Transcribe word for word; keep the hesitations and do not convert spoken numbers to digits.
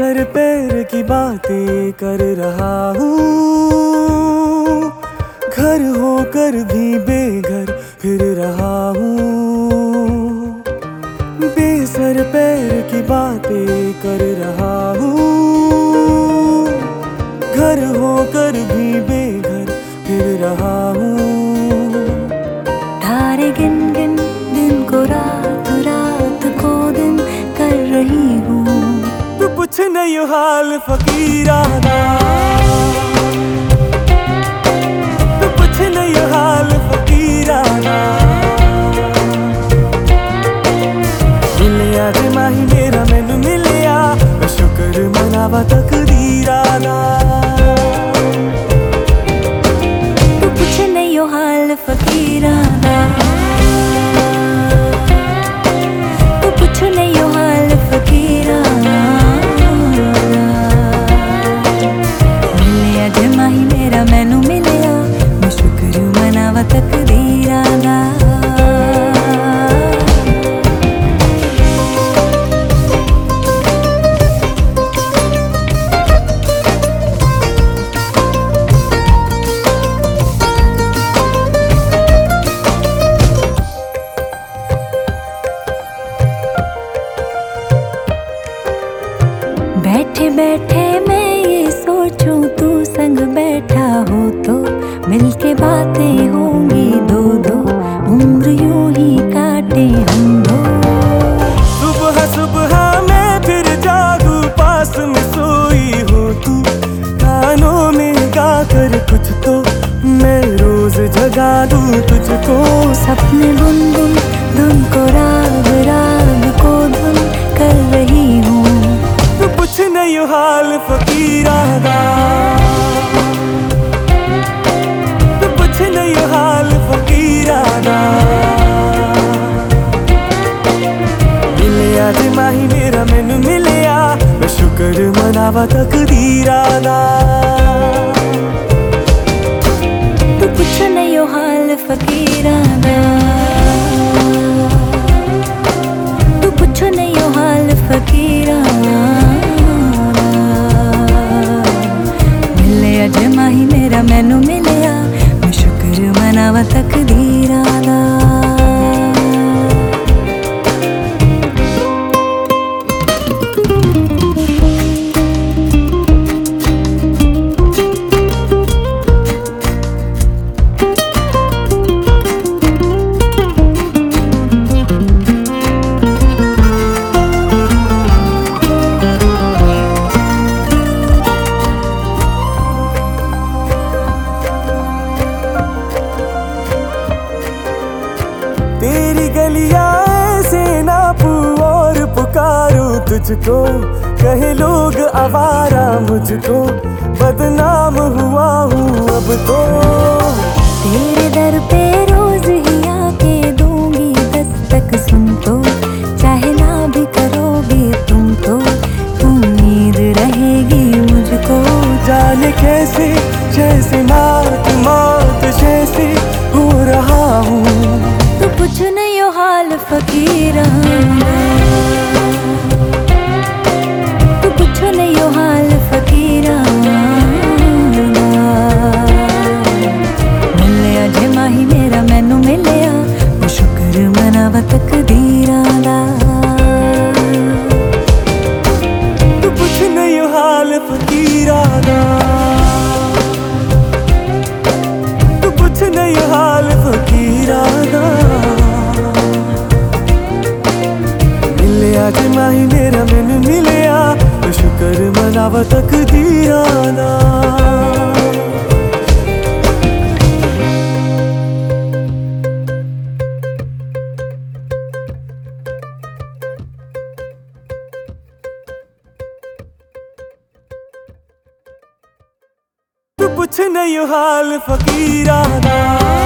Sir पैर की बातें कर रहा हूँ, घर होकर भी बेघर फिर रहा हूँ। बेसर पैर की बातें कर रहा हूँ, घर होकर भी बेघर फिर रहा हूँ। तारे गिन गिन दिन को रात, रात को दिन कर रही हूँ। तू पूछ नहीं हाल फकीराना, तू पूछ नहीं हाल फकीराना। मिलिया जे माही मेरा मैनू मिलिया, मैं शुक्र मनावा तकदीराना। तू पूछ नहीं हाल फकीराना, तू पूछ नहीं हाल फकीराना। मिलिया जे माही मेरा मैनू मिलिया, मैं शुक्र मनावा तकदीराना। बैठे बैठे मैं ये सोचूं, तू संग बैठा हो तो मिलके बातें होंगी दो दो, उम्र यूं ही काटे हम दो। सुबह सुबह मैं फिर जागू, पास में सोई हो तू, कानों में गा कर कुछ तो मैं रोज जगा दूं तुझको। सपने बुन बुन धुन को राग, राग को धुन कर रही हूँ। तू पूछ नहीं हाल फकीराना, तू पूछ नहीं हाल फकीराना। मिलिया जे माही मेरा मैनू मिलिया, मैं शुक्र मनावा तकदीराना। तू पूछ नहीं हाल फकीराना, तू पूछ नहीं हाल फकीराना। मिलिया जे माही मेरा मैनू मिलिया, मैं शुक्र मनावा तकदीराना। तेरी गलियां ऐसे नापू और पुकारूं तुझको, कहे लोग आवारा मुझको, बदनाम हुआ हूँ अब तो। तेरे दर पे रोज ही आके दूंगी दस्तक, सुन तो चाहे ना भी करोगे तुम तो उम्मीद रहेगी मुझको। जाने कैसे जैसे मात मात जैसे हो रहा हूँ। तू पूछ नहीं हाल फकीराना, तू पूछ नहीं हाल फकीराना। मिलिया जे माही मेरा मैनू मिलिया, मैं शुक्र मनावा तकदीराना। तू पूछ नहीं हाल फकीराना, तू पूछ नहीं हाल फकीराना। मिलिया जे माही मेरा मैनू मिलिया, मैं शुक्र मनावा तकदीराना। तू पूछ नहीं हाल फकीराना।